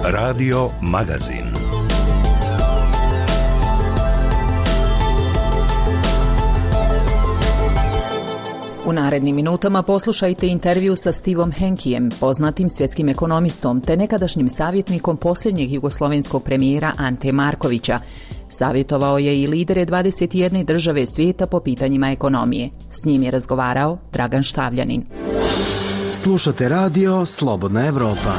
Radio Magazin. U narednim minutama poslušajte intervju sa Stevom Henkijem, poznatim svjetskim ekonomistom te nekadašnjim savjetnikom posljednjeg jugoslovenskog premijera Ante Markovića. Savjetovao je i lidere 21 države svijeta po pitanjima ekonomije. S njim je razgovarao Dragan Štavljanin. Slušate radio Slobodna Evropa.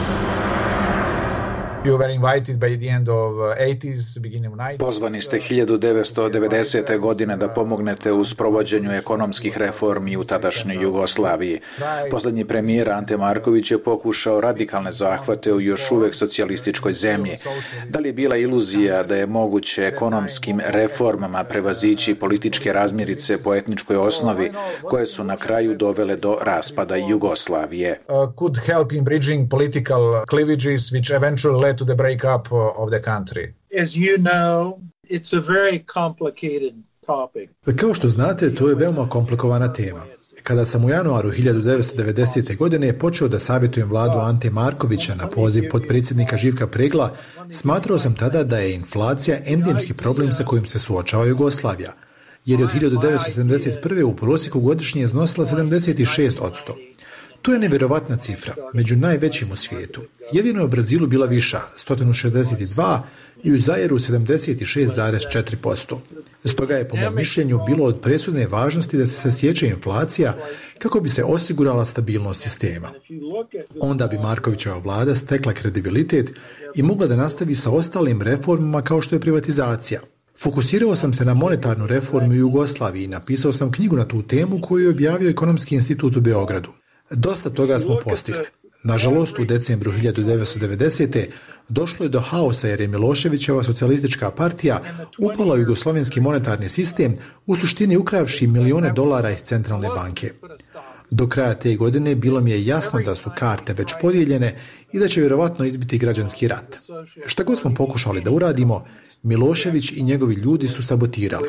Pozvani ste 1990. godine da pomognete u sprovođenju ekonomskih reformi u tadašnjoj Jugoslaviji. Posljednji premijer Ante Marković je pokušao radikalne zahvate u još uvijek socijalističkoj zemlji. Da li je bila iluzija da je moguće ekonomskim reformama prevazići političke razmirice po etničkoj osnovi koje su na kraju dovele do raspada Jugoslavije? Could help in bridging political cleavages which eventually led to the breakup of the country. As you know, it's a very complicated topic. Kao što znate, to je veoma komplikovana tema. Kada sam u januaru 1990. godine počeo da savjetujem vladu Ante Markovića na poziv potpredsjednika Živka Pregla, smatrao sam tada da je inflacija endemski problem sa kojim se suočava Jugoslavija, jer je od 1971. u prosjeku godišnje iznosila 76%. To je nevjerovatna cifra, među najvećim u svijetu. Jedino je u Brazilu bila viša, 162, i u Zairu 76,4%. Stoga je, po mom mišljenju, bilo od presudne važnosti da se sasječe inflacija kako bi se osigurala stabilnost sistema. Onda bi Markovićeva vlada stekla kredibilitet i mogla da nastavi sa ostalim reformama kao što je privatizacija. Fokusirao sam se na monetarnu reformu u Jugoslaviji i napisao sam knjigu na tu temu koju je objavio Ekonomski institut u Beogradu. Dosta toga smo postigli. Nažalost, u decembru 1990. došlo je do haosa jer je Miloševićeva socijalistička partija upala u jugoslovenski monetarni sistem, u suštini ukravši milione dolara iz centralne banke. Do kraja te godine bilo mi je jasno da su karte već podijeljene i da će vjerovatno izbiti građanski rat. Šta god smo pokušali da uradimo, Milošević i njegovi ljudi su sabotirali.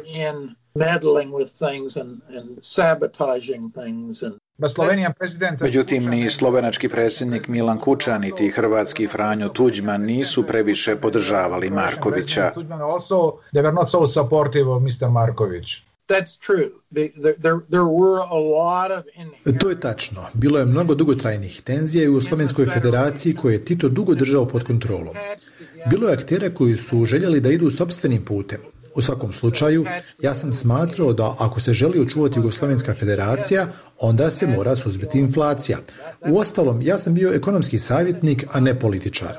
Međutim, ni slovenački predsjednik Milan Kučan niti hrvatski Franjo Tuđman nisu previše podržavali Markovića. To je tačno. Bilo je mnogo dugotrajnih tenzija u Jugoslovenskoj federaciji koje je Tito dugo držao pod kontrolom. Bilo je aktera koji su željeli da idu sopstvenim putem. U svakom slučaju, ja sam smatrao da ako se želi očuvati Jugoslovenska federacija, onda se mora suzbiti inflacija. Uostalom, ja sam bio ekonomski savjetnik, a ne političar.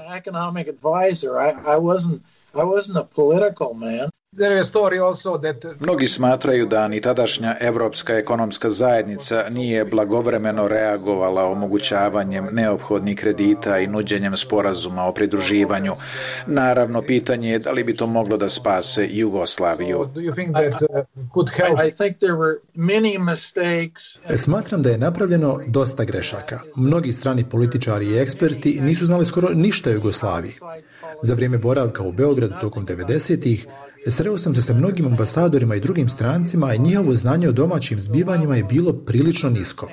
Mnogi smatraju da ni tadašnja Evropska ekonomska zajednica nije blagovremeno reagovala omogućavanjem neophodnih kredita i nuđenjem sporazuma o pridruživanju. Naravno, pitanje je da li bi to moglo da spase Jugoslaviju. Smatram da je napravljeno dosta grešaka. Mnogi strani političari i eksperti nisu znali skoro ništa o Jugoslaviji. Za vrijeme boravka u Beogradu tokom 90-ih sreo sam se sa mnogim ambasadorima i drugim strancima i njihovo znanje o domaćim zbivanjima je bilo prilično nisko.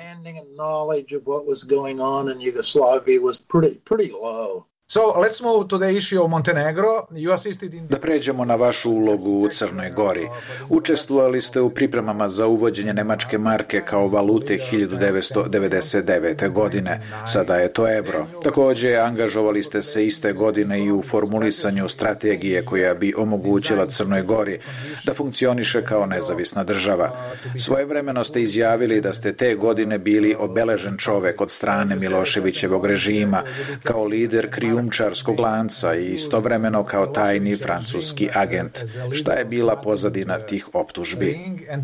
Da pređemo na vašu ulogu u Crnoj Gori. Učestvovali ste u pripremama za uvođenje nemačke marke kao valute 1999. godine. Sada je to euro. Također, angažovali ste se iste godine i u formulisanju strategije koja bi omogućila Crnoj Gori da funkcioniše kao nezavisna država. Svojevremeno ste izjavili da ste te godine bili obeležen čovek od strane Miloševićevog režima, kao lider krijumčarskog lanca i istovremeno kao tajni francuski agent. Šta je bila pozadina tih optužbi?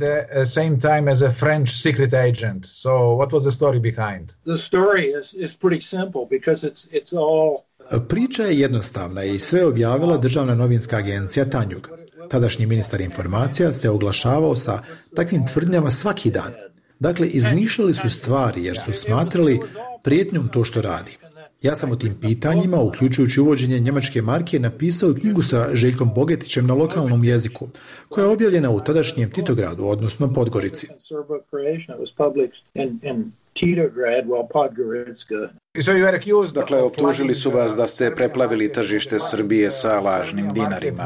Priča je jednostavna i sve objavila državna novinska agencija Tanjug. Tadašnji ministar informacija se oglašavao sa takvim tvrdnjama svaki dan. Dakle, izmišljali su stvari jer su smatrali prijetnjom to što radi. Ja sam o tim pitanjima, uključujući uvođenje njemačke marke, napisao knjigu sa Željkom Bogetićem na lokalnom jeziku, koja je objavljena u tadašnjem Titogradu, odnosno Podgorici. Dakle, optužili su vas da ste preplavili tržište Srbije sa lažnim dinarima.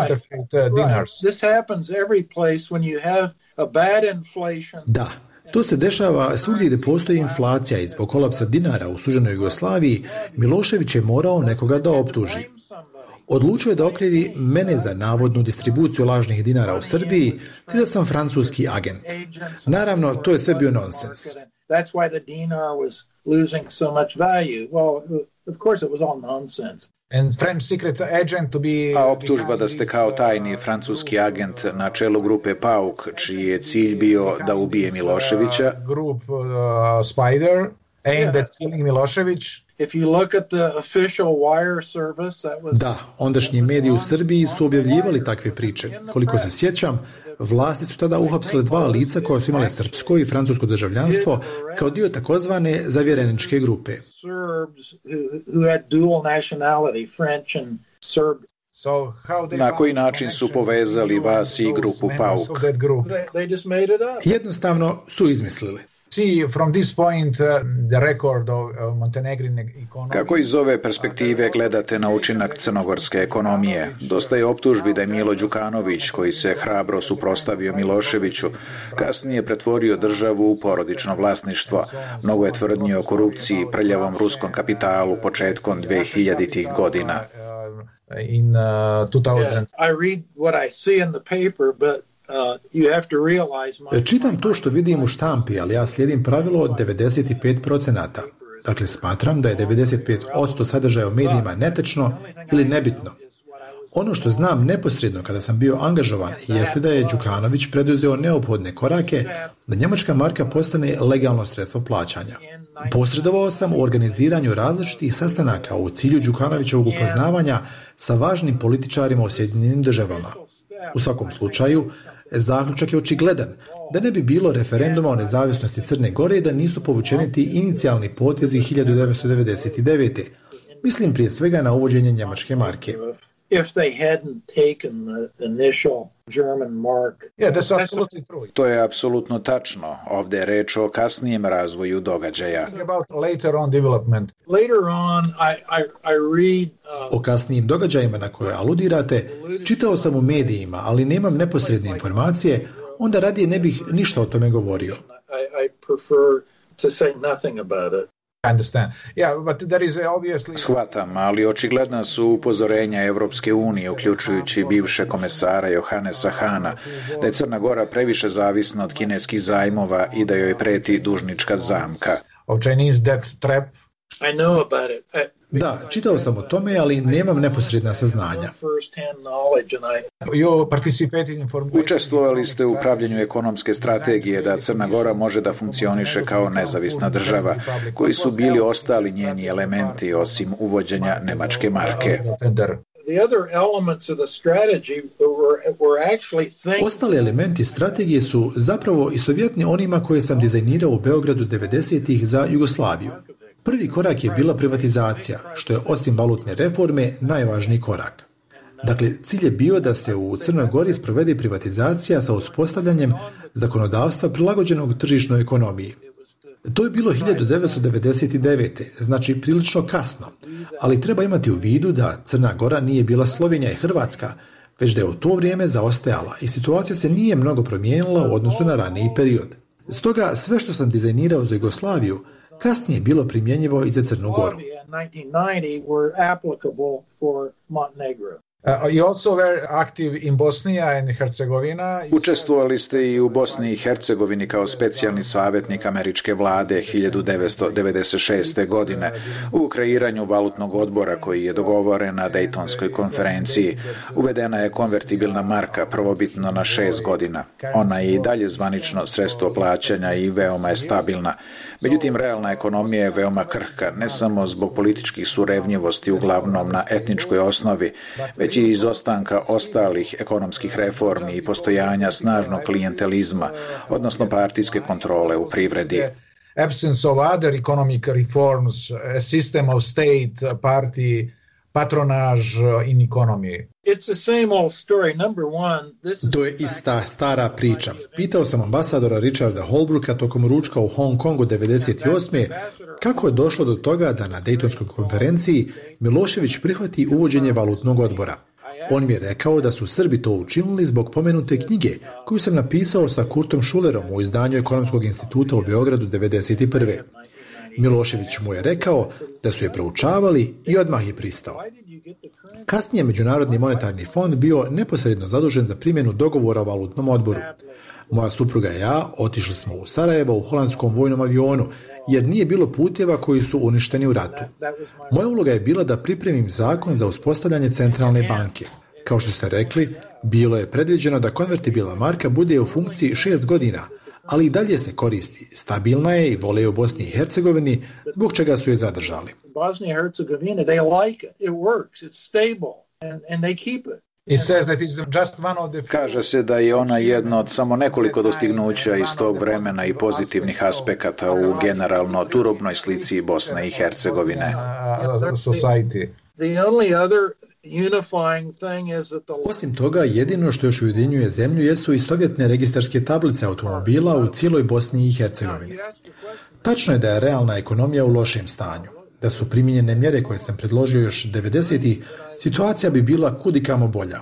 Da, to se dešava svugdje gdje postoji inflacija i zbog kolapsa dinara u suženoj Jugoslaviji, Milošević je morao nekoga da optuži. Odlučio je da okrivi mene za navodnu distribuciju lažnih dinara u Srbiji, te da sam francuski agent. Naravno, to je sve bio nonsens. That's why the dinar was losing so much value. Well, of course it was all nonsense. A optužba da ste kao tajni francuski agent na čelu grupe PAUK, čiji je cilj bio da ubije Miloševića. Da, ondašnji mediji u Srbiji su objavljivali takve priče. Koliko se sjećam, vlasti su tada uhapsile 2 lica koja su imale srpsko i francusko državljanstvo kao dio takozvane zavjereničke grupe. Na koji način su povezali vas i grupu PAUK? Jednostavno su izmislili. Kako iz ove perspektive gledate na učinak crnogorske ekonomije? Dosta je optužbi da je Milo Đukanović, koji se hrabro suprotstavio Miloševiću, kasnije pretvorio državu u porodično vlasništvo. Mnogo je tvrdnji o korupciji i prljavom ruskom kapitalu početkom 2000-ih godina. Čitam to što vidim u štampi, ali ja slijedim pravilo od 95%. Dakle, smatram da je 95% sadržaja u medijima netečno ili nebitno. Ono što znam neposredno kada sam bio angažovan jeste da je Đukanović preduzeo neophodne korake da njemačka marka postane legalno sredstvo plaćanja. Posredovao sam u organiziranju različitih sastanaka u cilju Đukanovićevog upoznavanja sa važnim političarima u Sjedinjenim Državama. U svakom slučaju, zaključak je očigledan da ne bi bilo referenduma o nezavisnosti Crne Gore da nisu povučeni ti inicijalni potezi 1999. Mislim prije svega na uvođenje njemačke marke. To je apsolutno tačno. Ovdje je reč o kasnijem razvoju događaja. O kasnijim događajima na koje aludirate čitao sam u medijima, ali nemam neposredne informacije, onda radije ne bih ništa o tome govorio. Shvatam, ali očigledna su upozorenja Evropske unije, uključujući bivše komesara Johannesa Hana, da je Crna Gora previše zavisna od kineskih zajmova i da joj preti dužnička zamka. Da, čitao sam o tome, ali nemam neposredna saznanja. Učestvovali ste u pravljenju ekonomske strategije da Crna Gora može da funkcioniše kao nezavisna država, koji su bili ostali njeni elementi osim uvođenja nemačke marke. Ostali elementi strategije su zapravo istovjetni onima koje sam dizajnirao u Beogradu 90-ih za Jugoslaviju. Prvi korak je bila privatizacija, što je osim valutne reforme najvažniji korak. Dakle, cilj je bio da se u Crnoj Gori sprovede privatizacija sa uspostavljanjem zakonodavstva prilagođenog tržišnoj ekonomiji. To je bilo 1999. Znači prilično kasno, ali treba imati u vidu da Crna Gora nije bila Slovenija i Hrvatska, već da je u to vrijeme zaostajala i situacija se nije mnogo promijenila u odnosu na raniji period. Stoga sve što sam dizajnirao za Jugoslaviju kasnije je bilo primjenjivo i za Crnu Goru. Učestvovali ste i u Bosni i Hercegovini kao specijalni savjetnik američke vlade 1996. godine u kreiranju valutnog odbora koji je dogovoren na Dejtonskoj konferenciji. Uvedena je konvertibilna marka prvobitno na 6 godina. Ona je i dalje zvanično sredstvo plaćanja i veoma je stabilna. Međutim, realna ekonomija je veoma krhka, ne samo zbog političkih surevnjivosti uglavnom na etničkoj osnovi, već i izostanka ostalih ekonomskih reformi i postojanja snažnog klijentelizma, odnosno partijske kontrole u privredi. Absence of other economic reforms, a system of state, party, patronage in economy. To je ista stara priča. Pitao sam ambasadora Richarda Holbrooka tokom ručka u Hong Kongu 1998. kako je došlo do toga da na Dejtonskoj konferenciji Milošević prihvati uvođenje valutnog odbora. On mi je rekao da su Srbi to učinili zbog pomenute knjige koju sam napisao sa Kurtom Šulerom u izdanju Ekonomskog instituta u Beogradu 1991. Milošević mu je rekao da su je proučavali i odmah je pristao. Kasnije Međunarodni monetarni fond bio neposredno zadužen za primjenu dogovora o valutnom odboru. Moja supruga i ja otišli smo u Sarajevo u holandskom vojnom avionu, jer nije bilo puteva koji su uništeni u ratu. Moja uloga je bila da pripremim zakon za uspostavljanje centralne banke. Kao što ste rekli, bilo je predviđeno da konvertibilna marka bude u funkciji 6 godina, ali i dalje se koristi. Stabilna je i vole u Bosni i Hercegovini, zbog čega su je zadržali. Kaže se da je ona jedno od samo nekoliko dostignuća iz tog vremena i pozitivnih aspekata u generalno turobnoj slici Bosne i Hercegovine. Osim toga, jedino što još ujedinjuje zemlju jesu istovjetne registarske tablice automobila u cijeloj Bosni i Hercegovini. Tačno je da je realna ekonomija u lošem stanju. Da su primijenjene mjere koje sam predložio još 90-ih, situacija bi bila kudikamo bolja.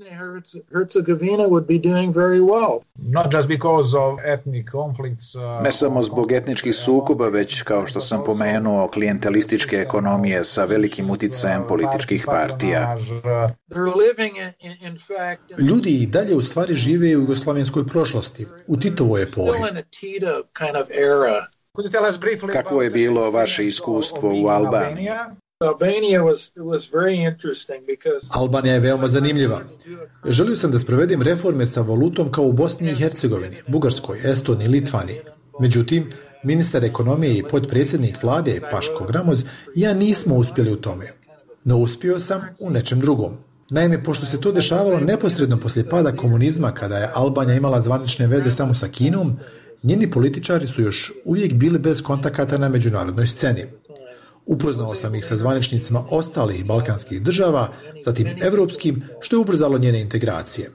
Ne samo zbog etničkih sukoba, već, kao što sam pomenuo, klijentelističke ekonomije sa velikim uticajem političkih partija. Ljudi i dalje u stvari žive u jugoslavenskoj prošlosti, u Titovoj epohi. Kako je bilo vaše iskustvo u Albaniji? Albanija je veoma zanimljiva. Želio sam da sprovedem reforme sa valutom kao u Bosni i Hercegovini, Bugarskoj, Estoniji, Litvaniji. Međutim, ministar ekonomije i potpredsjednik vlade Paško Gramoz i ja nismo uspjeli u tome. No uspio sam u nečem drugom. Naime, pošto se to dešavalo neposredno poslije pada komunizma, kada je Albanija imala zvanične veze samo sa Kinom, njeni političari su još uvijek bili bez kontakata na međunarodnoj sceni. Upoznao sam ih sa zvaničnicima ostalih balkanskih država, zatim evropskim, što je ubrzalo njene integracije.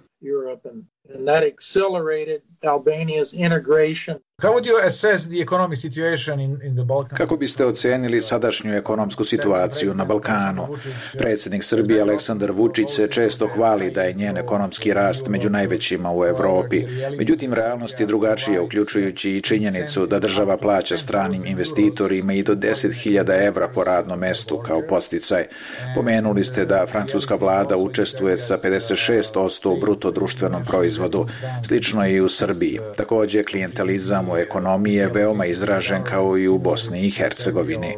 Kako biste ocenili sadašnju ekonomsku situaciju na Balkanu? Predsjednik Srbije Aleksandar Vučić se često hvali da je njen ekonomski rast među najvećima u Europi. Međutim, realnost je drugačija, uključujući i činjenicu da država plaća stranim investitorima i do 10.000 evra po radnom mestu kao podsticaj. Pomenuli ste da francuska vlada učestvuje sa 56% u bruto društvenom proizvodu. Slično je i u Srbiji. Također, klijentelizam u ekonomiji je veoma izražen kao i u Bosni i Hercegovini.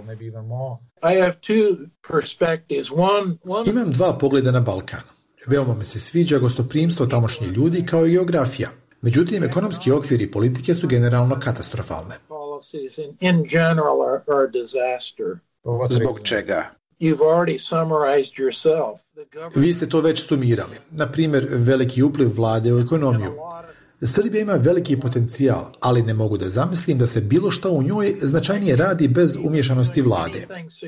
Imam dva pogleda na Balkan. Veoma mi se sviđa gostoprimstvo tamošnjih ljudi kao i geografija. Međutim, ekonomski okvir i politike su generalno katastrofalne. Zbog čega? Vi ste to već sumirali. Na primjer, veliki upliv vlade u ekonomiju. Srbija ima veliki potencijal, ali ne mogu da zamislim da se bilo što u njoj značajnije radi bez umješanosti vlade.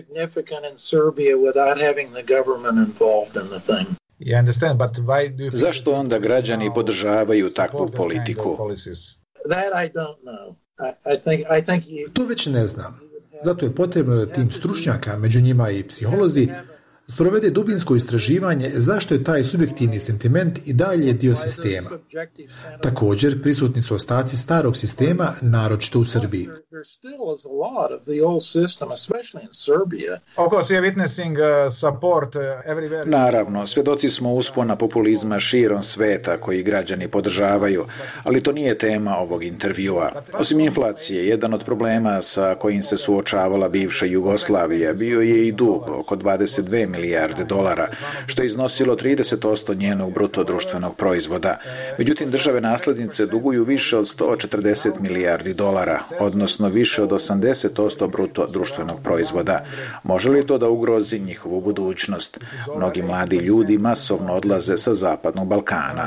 Zašto onda građani podržavaju takvu politiku? To već ne znam. Zato je potrebno da tim stručnjaka, među njima i psiholozi, sprovede dubinsko istraživanje zašto je taj subjektivni sentiment i dalje dio sistema. Također, prisutni su ostaci starog sistema, naročito u Srbiji. Naravno, svjedoci smo uspona populizma širom sveta koji građani podržavaju, ali to nije tema ovog intervjua. Osim inflacije, jedan od problema sa kojim se suočavala bivša Jugoslavija bio je i dug, oko 22 milijarde dolara, što je iznosilo 30% njenog bruto društvenog proizvoda. Međutim, države naslednice duguju više od 140 milijardi dolara, odnosno više od 80% bruto društvenog proizvoda. Može li to da ugrozi njihovu budućnost? Mnogi mladi ljudi masovno odlaze sa zapadnog Balkana.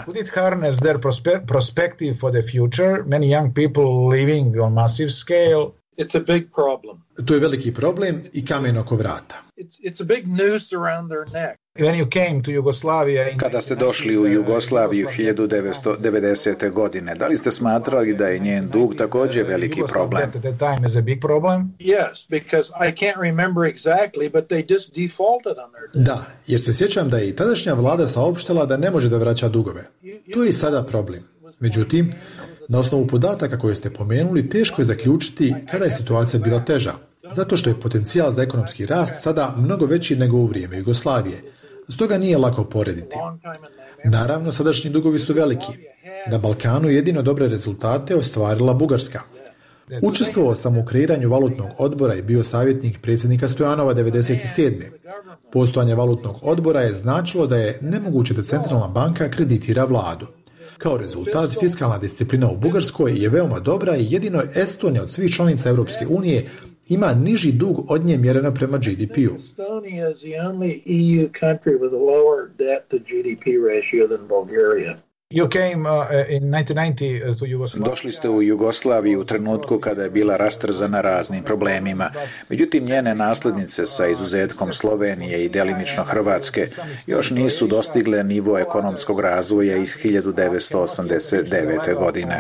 To je veliki problem i kamen oko vrata. Kada ste došli u Jugoslaviju 1990. godine, da li ste smatrali da je njen dug također veliki problem? Da, jer se sjećam da je i tadašnja vlada saopštila da ne može da vraća dugove. To je i sada problem. Međutim, na osnovu podataka koje ste pomenuli, teško je zaključiti kada je situacija bila teža, zato što je potencijal za ekonomski rast sada mnogo veći nego u vrijeme Jugoslavije. Stoga nije lako porediti. Naravno, sadašnji dugovi su veliki. Na Balkanu jedino dobre rezultate ostvarila Bugarska. Učestvovao sam u kreiranju valutnog odbora i bio savjetnik predsjednika Stojanova 1997. Postojanje valutnog odbora je značilo da je nemoguće da centralna banka kreditira vladu. Kao rezultat, fiskalna disciplina u Bugarskoj je veoma dobra i jedino Estonija od svih članica Europske unije ima niži dug od nje mjereno prema GDP-u. Došli ste u Jugoslaviju u trenutku kada je bila rastrzana raznim problemima. Međutim, njene naslednice sa izuzetkom Slovenije i delimično Hrvatske još nisu dostigle nivo ekonomskog razvoja iz 1989. godine.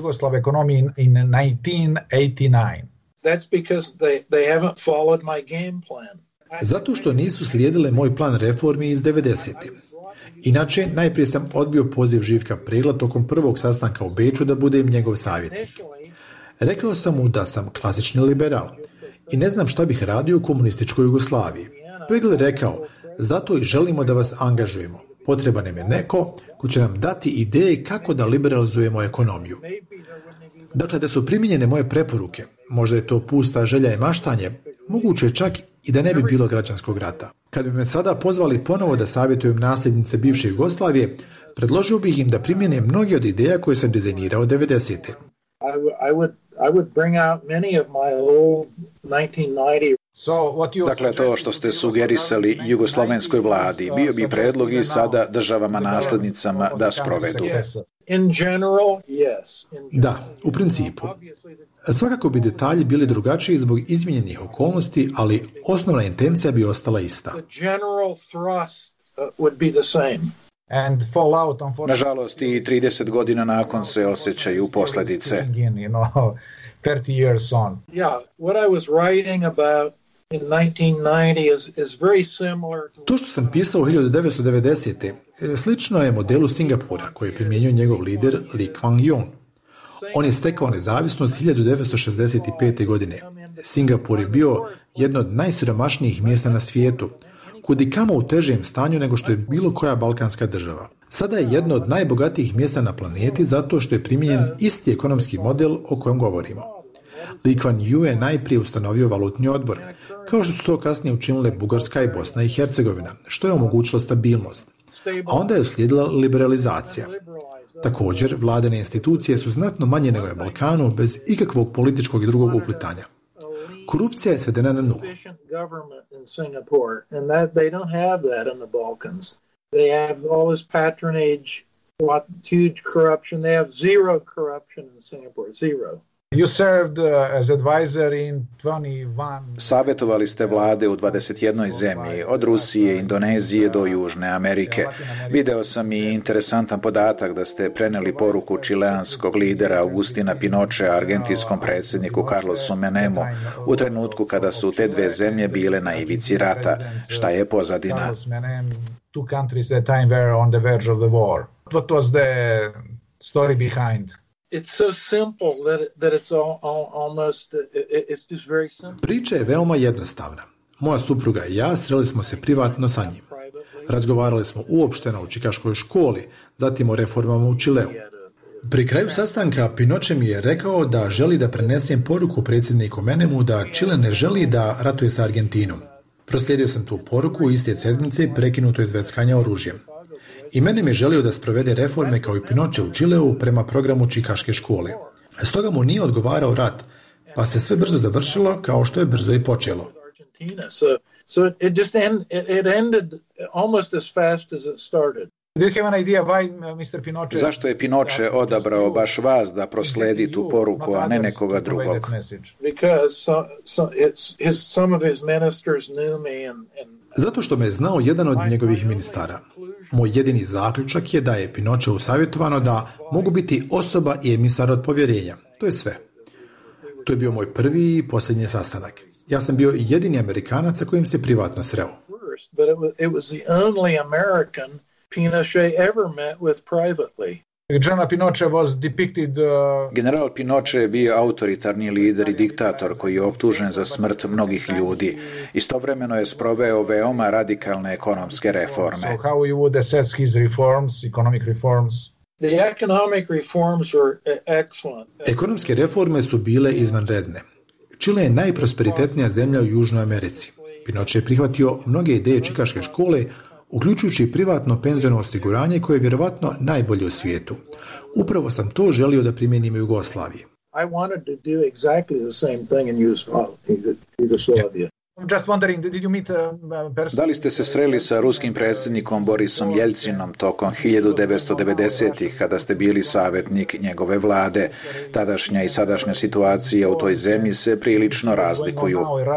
Zato što nisu slijedile moj plan reformi iz 90. Inače, najprije sam odbio poziv Živka Pregla tokom prvog sastanka u Beču da budem njegov savjetnik. Rekao sam mu da sam klasični liberal i ne znam šta bih radio u komunističkoj Jugoslaviji. Pregl je rekao, zato i želimo da vas angažujemo. Potreban nam je neko ko će nam dati ideje kako da liberalizujemo ekonomiju. Dakle, da su primijenjene moje preporuke, možda je to pusta želja i maštanje, moguće je čak i da ne bi bilo građanskog rata. Kad bi me sada pozvali ponovo da savjetujem nasljednice bivše Jugoslavije, predložio bih im da primjene mnoge od ideja koje sam dizajnirao 90. Dakle, to što ste sugerisali jugoslovenskoj vladi, bio bi predlog i sada državama nasljednicama da sprovedu. Da, u principu. Svakako bi detalji bili drugačiji zbog izmijenjenih okolnosti, ali osnovna intencija bi ostala ista. Nažalost, i 30 godina nakon se osjećaju posljedice. To što sam pisao u 1990. slično je modelu Singapura koji je primijenio njegov lider Lee Kuan Yew. On je stekao nezavisnost 1965. godine. Singapur je bio jedno od najsiromašnijih mjesta na svijetu, kudikamo u težem stanju nego što je bilo koja balkanska država. Sada je jedno od najbogatijih mjesta na planeti zato što je primijenjen isti ekonomski model o kojem govorimo. Lee Kuan Yew je najprije ustanovio valutni odbor, kao što su to kasnije učinile Bugarska i Bosna i Hercegovina, što je omogućilo stabilnost. A onda je uslijedila liberalizacija. Također, vladine institucije su znatno manje nego na Balkanu, bez ikakvog političkog i drugog uplitanja. Korupcija je svedena na nulu. Savjetovali ste vlade u 21 zemlji, od Rusije, Indonezije do Južne Amerike. Video sam i interesantan podatak da ste prenijeli poruku čileanskog lidera Augustina Pinochea argentinskom predsjedniku Carlosu Menemu u trenutku kada su te dve zemlje bile na ivici rata. Šta je pozadina? What was the story behind? It's so simple that it's almost it's just very simple. Priča je veoma jednostavna. Moja supruga i ja sreli smo se privatno sa njim. Razgovarali smo uopšteno u čikaškoj školi, zatim o reformama u Čileu. Pri kraju sastanka Pinoche mi je rekao da želi da prenesem poruku predsjedniku Menemu da Čile ne želi da ratuje sa Argentinom. Proslijedio sam tu poruku iste sedmice prekinuto izveckanja oružjem. I Menem je želio da sprovede reforme kao i Pinoche u Čileu prema programu čikaške škole. Stoga mu nije odgovarao rat, pa se sve brzo završilo kao što je brzo i počelo. Zašto je Pinoche odabrao baš vas da prosledi tu poruku, a ne nekoga drugog? Zato što me je znao jedan od njegovih ministara. Moj jedini zaključak je da je Pinocheu savjetovano da mogu biti osoba i emisar od povjerenja. To je sve. To je bio moj prvi i posljednji sastanak. Ja sam bio jedini Amerikanac sa kojim se privatno sreo. General Pinochet je bio autoritarni lider i diktator koji je optužen za smrt mnogih ljudi. Istovremeno je sproveo veoma radikalne ekonomske reforme. Ekonomske reforme su bile izvanredne. Čile je najprosperitetnija zemlja u Južnoj Americi. Pinochet je prihvatio mnoge ideje Čikaške škole, uključujući privatno penziono osiguranje koje je vjerovatno najbolje u svijetu. Upravo sam to želio da primjenim u Jugoslaviji. Da li ste se sreli sa ruskim predsjednikom Borisom Jeljcinom tokom 1990-ih kada ste bili savjetnik njegove vlade? Tadašnja i sadašnja situacija u toj zemlji se prilično razlikuju.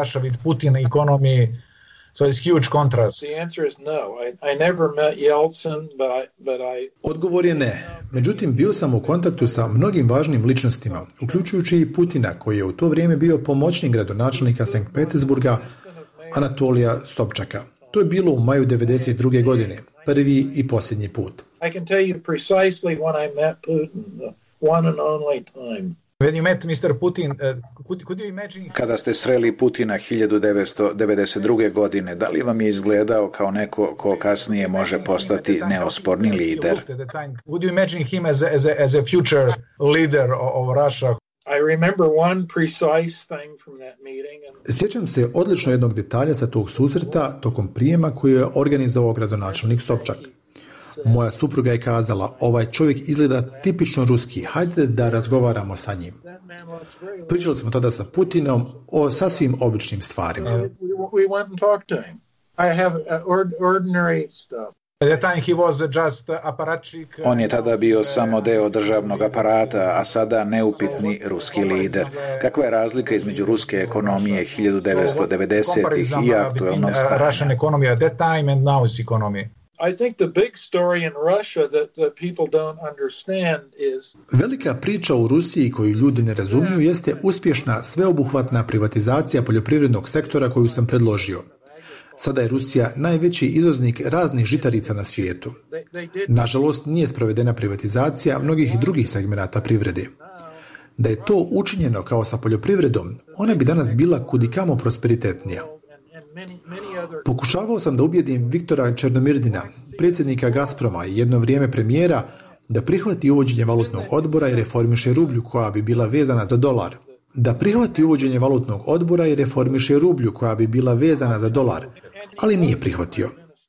So it's huge contrast. The answer is no. I never met Yeltsin, but I... Odgovor je ne. Međutim, bio sam u kontaktu sa mnogim važnim ličnostima, uključujući i Putina, koji je u to vrijeme bio pomoćnik gradonačelnika Sankt Petersburga, Anatolija Sobčaka. To je bilo u maju 1992. godine, prvi i posljednji put. I can tell you precisely when I met Putin, the one and only time. When you met Mr. Putin, could you imagine... Kada ste sreli Putina 1992. godine, da li vam je izgledao kao neko ko kasnije može postati neosporni lider? Would you imagine him as a future leader of Russia? I remember one precise thing from that meeting. Sjećam se odlično jednog detalja sa tog susreta tokom prijema koji je organizovao gradonačelnik Sobčak. Moja supruga je kazala, ovaj čovjek izgleda tipično ruski, hajde da razgovaramo sa njim. Pričali smo tada sa Putinom o sasvim običnim stvarima. We went and talked to him. I have ordinary stuff. On je tada bio samo deo državnog aparata, a sada neupitni ruski lider. Kakva je razlika između ruske ekonomije 1990-ih i aktuelnog stanja? I think the big story in Russia that people don't understand is... Velika priča u Rusiji koju ljudi ne razumiju jeste uspješna sveobuhvatna privatizacija poljoprivrednog sektora koju sam predložio. Sada je Rusija najveći izvoznik raznih žitarica na svijetu. Nažalost, nije sprovedena privatizacija mnogih drugih segmenata privrede. Da je to učinjeno kao sa poljoprivredom, ona bi danas bila kudikamo prosperitetnija. Pokušavao sam da ubijedim Viktora Černomirdina, predsjednika Gazproma i jedno vrijeme premijera, da prihvati uvođenje valutnog odbora i reformiše rublju koja bi bila vezana za dolar. Ali nije prihvatio.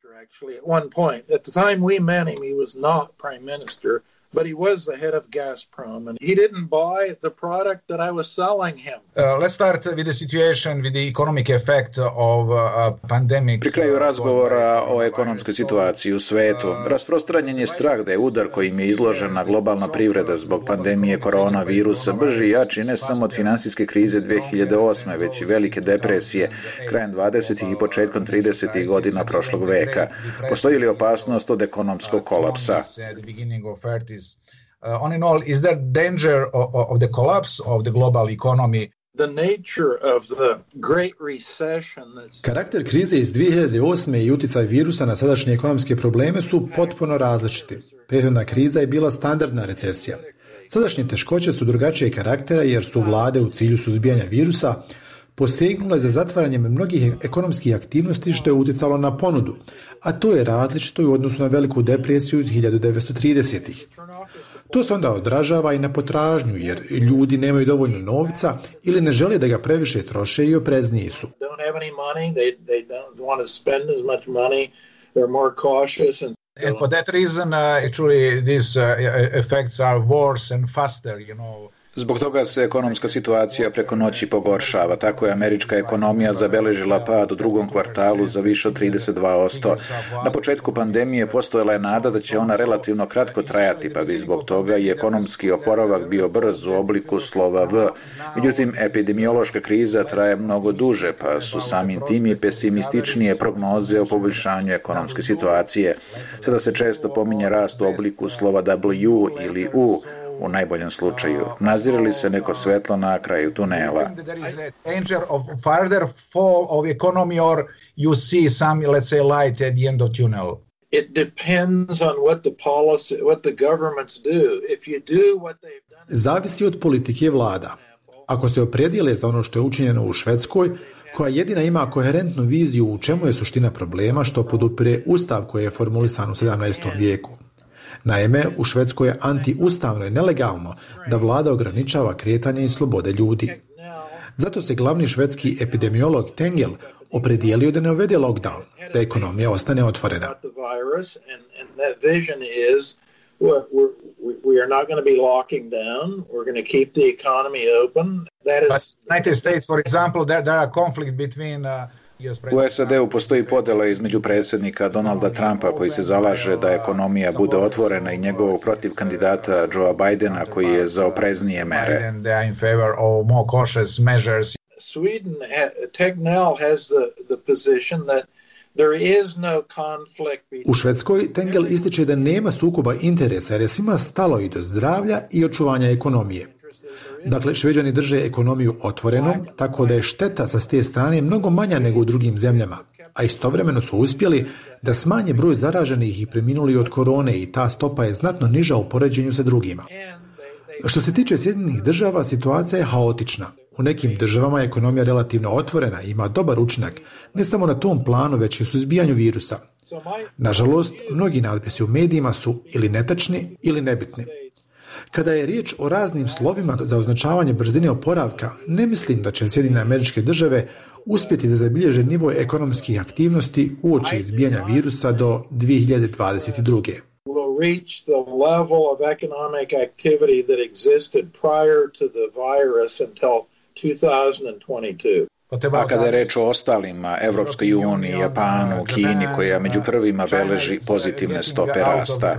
But he was the head of Gazprom, and he didn't buy the product that I was selling him. Let's start with the situation, with the economic effect of pandemic. Pri kraju razgovora o ekonomskoj situaciji u svetu, rasprostranjen je strah da je udar kojim je izložena globalna privreda zbog pandemije koronavirusa brži i jači ne samo od financijske krize 2008. već i velike depresije krajem 20. i početkom 30. godina prošlog veka. Postoji li opasnost od ekonomskog kolapsa? On in all, is there danger of the collapse of the global economy? The nature of the great recession that's... Karakter krize iz 2008. i utjecaj virusa na sadašnje ekonomske probleme su potpuno različiti. Prethodna kriza je bila standardna recesija. Sadašnje teškoće su drugačije karaktera jer su vlade u cilju suzbijanja virusa posegnule za zatvaranjem mnogih ekonomskih aktivnosti što je utjecalo na ponudu, a to je različito u odnosu na veliku depresiju iz 1930-ih. To se onda odražava i na potražnju, jer ljudi nemaju dovoljno novca ili ne žele da ga previše troše i oprezniji su. And for that reason, actually, these effects are worse and faster, you know. Zbog toga se ekonomska situacija preko noći pogoršava. Tako je američka ekonomija zabeležila pad u drugom kvartalu za više od 32%. Na početku pandemije postojala je nada da će ona relativno kratko trajati, pa bi zbog toga i ekonomski oporavak bio brz u obliku slova V. Međutim, epidemiološka kriza traje mnogo duže, pa su samim tim i pesimističnije prognoze o poboljšanju ekonomske situacije. Sada se često pominje rast u obliku slova W ili U, u najboljem slučaju. Nazire li se neko svetlo na kraju tunela? It depends on what the policy, what the governments do. If you do what they've done... Zavisi od politike vlada. Ako se opredijele za ono što je učinjeno u Švedskoj, koja jedina ima koherentnu viziju u čemu je suština problema što podupire ustav koji je formulisan u 17. vijeku. Naime, u Švedskoj je antiustavno i nelegalno da vlada ograničava kretanje i slobode ljudi. Zato se glavni švedski epidemiolog Tengel opredijelio da ne uvede lockdown, da ekonomija ostane otvorena. We are not going to be locking down. We're going to keep the economy open. That is United States, for example, there are conflict between U SAD-u postoji podjela između predsjednika Donalda Trumpa koji se zalaže da ekonomija bude otvorena i njegovog protiv kandidata Joea Bidena koji je za opreznije mere. Sweden, Tegnell has the position that there is no conflict. U Švedskoj Tengel ističe da nema sukoba interesa jer je svima stalo i do zdravlja i očuvanja ekonomije. Dakle, Šveđani drže ekonomiju otvorenom, tako da je šteta sa te strane mnogo manja nego u drugim zemljama, a istovremeno su uspjeli da smanje broj zaraženih i preminuli od korone i ta stopa je znatno niža u poređenju sa drugima. Što se tiče Sjedinjenih država, situacija je haotična. U nekim državama je ekonomija relativno otvorena i ima dobar učinak, ne samo na tom planu, već i u suzbijanju virusa. Nažalost, mnogi natpisi u medijima su ili netačni ili nebitni. Kada je riječ o raznim slovima za označavanje brzine oporavka, ne mislim da će Sjedinjene Američke Države uspjeti da zabilježe nivo ekonomskih aktivnosti uoči izbijanja virusa do 2022. Will reach the level of economic activity that existed prior to the virus until 2022. A kada je reč o ostalima, Evropskoj uniji, Japanu, Kini, koja među prvima beleži pozitivne stope rasta.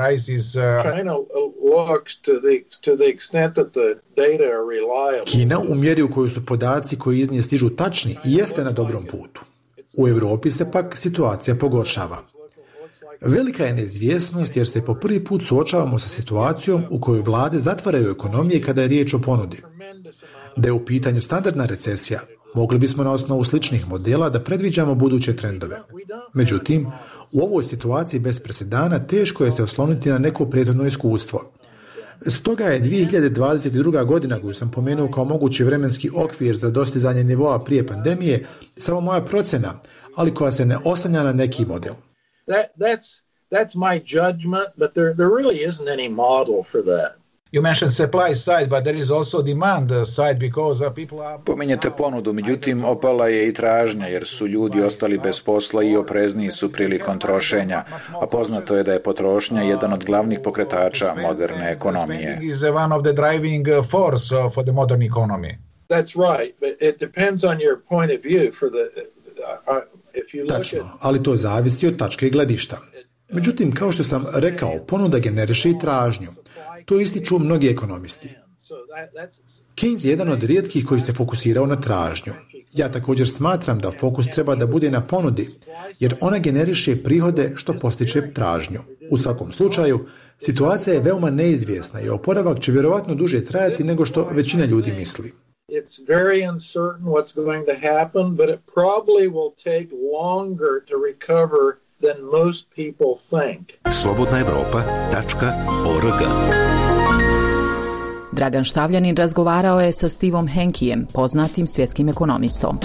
Kina, u mjeri u kojoj su podaci koji iz nje stižu tačni, jeste na dobrom putu. U Europi se pak situacija pogoršava. Velika je neizvjesnost jer se po prvi put suočavamo sa situacijom u kojoj vlade zatvaraju ekonomije kada je riječ o ponudi. Da je u pitanju standardna recesija, mogli bismo na osnovu sličnih modela da predviđamo buduće trendove. Međutim, u ovoj situaciji bez presedana teško je se osloniti na neko prethodno iskustvo. Stoga je 2022. godina koju sam pomenuo kao mogući vremenski okvir za dostizanje nivoa prije pandemije samo moja procjena, ali koja se ne oslanja na neki model. That's my judgment, but there really isn't any model for that. You mentioned supply side, but there is also demand side because people are... Pominjete ponudu, međutim opala je i tražnja jer su ljudi ostali bez posla i oprezniji su prilikom trošenja, a poznato je da je potrošnja jedan od glavnih pokretača moderne ekonomije. Is one of the driving force for the modern economy. That's right, but it depends on your point of view for the Tačno, ali to zavisi od tačke gledišta. Međutim, kao što sam rekao, ponuda generiše i tražnju. To ističu mnogi ekonomisti. Keynes je jedan od rijetkih koji se fokusirao na tražnju. Ja također smatram da fokus treba da bude na ponudi, jer ona generiše prihode što postiče tražnju. U svakom slučaju, situacija je veoma neizvjesna i oporavak će vjerovatno duže trajati nego što većina ljudi misli. It's very uncertain what's going to happen, but it probably will take longer to recover than most people think. slobodnaevropa.org. Dragan Štavljanin razgovarao je sa Stevom Henkijem, poznatim svjetskim ekonomistom.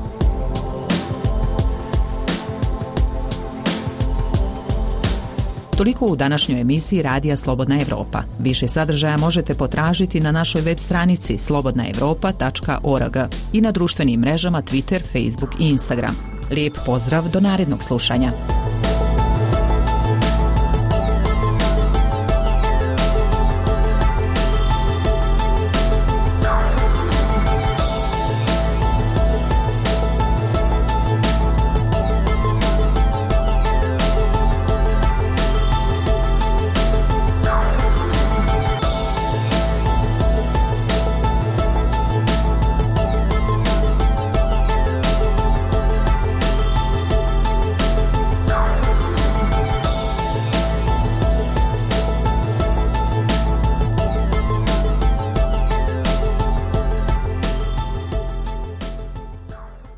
Toliko u današnjoj emisiji Radija Slobodna Evropa. Više sadržaja možete potražiti na našoj web stranici slobodnaevropa.org i na društvenim mrežama Twitter, Facebook i Instagram. Lijep pozdrav do narednog slušanja.